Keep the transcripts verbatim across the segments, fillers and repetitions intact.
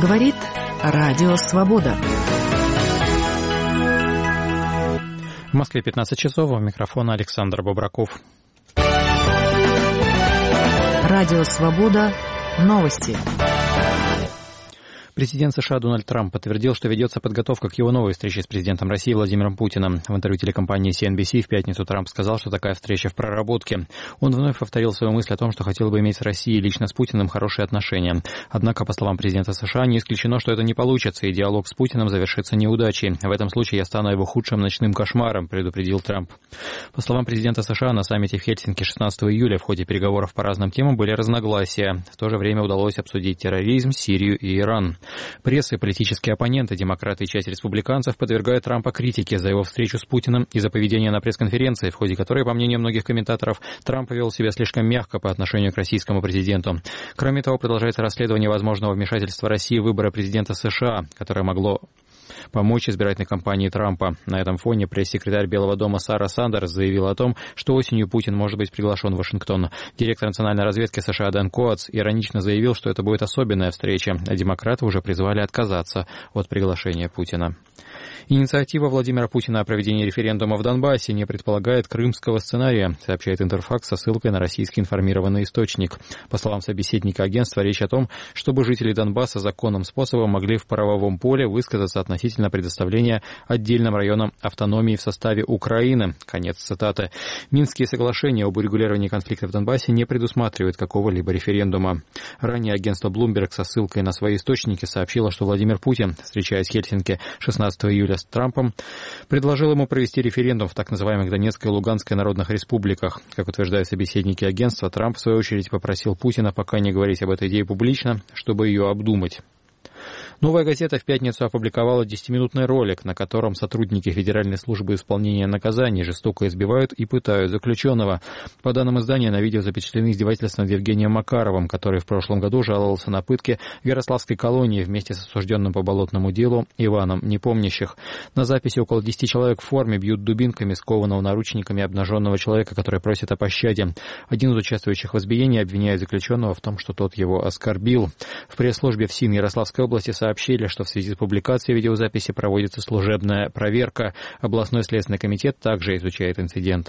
Говорит Радио Свобода. В Москве пятнадцать часов, у микрофона Александр Бобраков. Радио Свобода. Новости. Президент США Дональд Трамп подтвердил, что ведется подготовка к его новой встрече с президентом России Владимиром Путиным. В интервью телекомпании си эн би си в пятницу Трамп сказал, что такая встреча в проработке. Он вновь повторил свою мысль о том, что хотел бы иметь с Россией лично с Путиным хорошие отношения. Однако, по словам президента США, не исключено, что это не получится, и диалог с Путиным завершится неудачей. В этом случае я стану его худшим ночным кошмаром, предупредил Трамп. По словам президента США, на саммите в Хельсинки шестнадцатого июля в ходе переговоров по разным темам были разногласия. В то же время удалось обсудить терроризм, Сирию и Иран. Пресса и политические оппоненты, демократы и часть республиканцев подвергают Трампа критике за его встречу с Путиным и за поведение на пресс-конференции, в ходе которой, по мнению многих комментаторов, Трамп повел себя слишком мягко по отношению к российскому президенту. Кроме того, продолжается расследование возможного вмешательства России в выборы президента США, которое могло помочь избирательной кампании Трампа. На этом фоне пресс-секретарь Белого дома Сара Сандерс заявила о том, что осенью Путин может быть приглашен в Вашингтон. Директор национальной разведки США Дэн Коатс иронично заявил, что это будет особенная встреча, а демократы уже призвали отказаться от приглашения Путина. Инициатива Владимира Путина о проведении референдума в Донбассе не предполагает крымского сценария, сообщает Интерфакс со ссылкой на российский информированный источник. По словам собеседника агентства, речь о том, чтобы жители Донбасса законным способом могли в правовом поле высказаться относительно предоставления отдельным районам автономии в составе Украины. Конец цитаты. Минские соглашения об урегулировании конфликта в Донбассе не предусматривают какого-либо референдума. Ранее агентство Bloomberg со ссылкой на свои источники сообщило, что Владимир Путин, встречаясь в Хельсинки шестнадцатого июля с Трампом, предложил ему провести референдум в так называемых Донецкой и Луганской народных республиках. Как утверждают собеседники агентства, Трамп, в свою очередь, попросил Путина пока не говорить об этой идее публично, чтобы ее обдумать. «Новая газета» в пятницу опубликовала десятиминутный ролик, на котором сотрудники Федеральной службы исполнения наказаний жестоко избивают и пытают заключенного. По данным издания, на видео запечатлены издевательства над Евгением Макаровым, который в прошлом году жаловался на пытки в Ярославской колонии вместе с осужденным по болотному делу Иваном Непомнящих. На записи около десяти человек в форме бьют дубинками скованного наручниками обнаженного человека, который просит о пощаде. Один из участвующих в избиении обвиняет заключенного в том, что тот его оскорбил. В пресс-службе ФСИН Ярославской области сообщили, что в связи с публикацией видеозаписи проводится служебная проверка. Областной следственный комитет также изучает инцидент.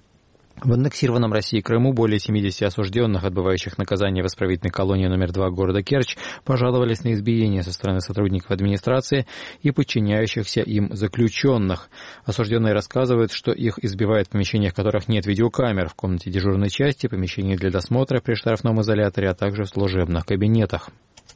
В аннексированном Россией Крыму более семидесяти осужденных, отбывающих наказание в исправительной колонии номер два города Керчь, пожаловались на избиение со стороны сотрудников администрации и подчиняющихся им заключенных. Осужденные рассказывают, что их избивают в помещениях, в которых нет видеокамер, в комнате дежурной части, помещении для досмотра при штрафном изоляторе, а также в служебных кабинетах.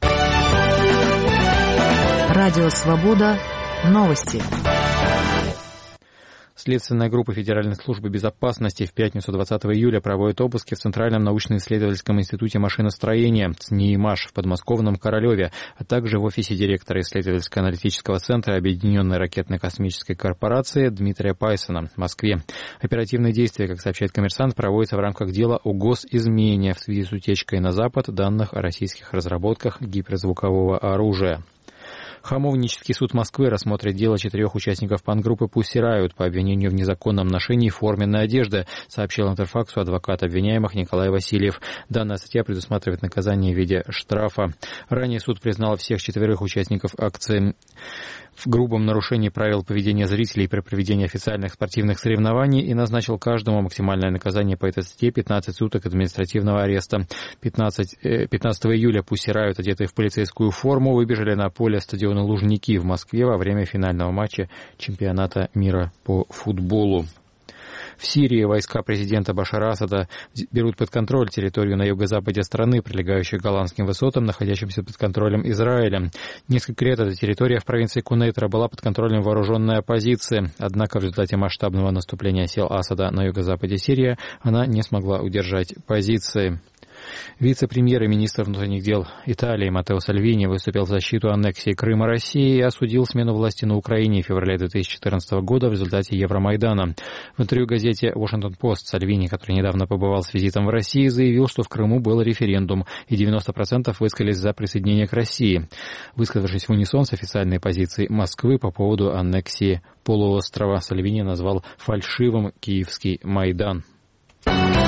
Радио Свобода. Новости. Следственная группа Федеральной службы безопасности в пятницу двадцатого июля проводит обыски в Центральном научно-исследовательском институте машиностроения ЦНИИМАШ в подмосковном Королеве, а также в офисе директора исследовательско-аналитического центра Объединенной ракетно-космической корпорации Дмитрия Пайсона в Москве. Оперативные действия, как сообщает «Коммерсант», проводятся в рамках дела о госизмене в связи с утечкой на Запад данных о российских разработках гиперзвукового оружия. Хамовнический суд Москвы рассмотрит дело четырех участников панк-группы Pussy Riot по обвинению в незаконном ношении форменной одежды, сообщил Интерфаксу адвокат обвиняемых Николай Васильев. Данная статья предусматривает наказание в виде штрафа. Ранее суд признал всех четверых участников акции в грубом нарушении правил поведения зрителей при проведении официальных спортивных соревнований и назначил каждому максимальное наказание по этой статье пятнадцать суток административного ареста. пятнадцатого июля Pussy Riot, одетые в полицейскую форму, выбежали на поле стадиона Лужники в Москве во время финального матча чемпионата мира по футболу. В Сирии войска президента Башара Асада берут под контроль территорию на юго-западе страны, прилегающую к Голландским высотам, находящимся под контролем Израиля. Несколько лет эта территория в провинции Кунейтра была под контролем вооруженной оппозиции. Однако в результате масштабного наступления сил Асада на юго-западе Сирии она не смогла удержать позиции. Вице-премьер и министр внутренних дел Италии Маттео Сальвини выступил в защиту аннексии Крыма России и осудил смену власти на Украине в феврале две тысячи четырнадцатого года в результате Евромайдана. В интервью газете Washington Post Сальвини, который недавно побывал с визитом в России, заявил, что в Крыму был референдум, и девяносто процентов высказались за присоединение к России, высказавшись в унисон с официальной позицией Москвы по поводу аннексии полуострова. Сальвини назвал фальшивым киевский Майдан.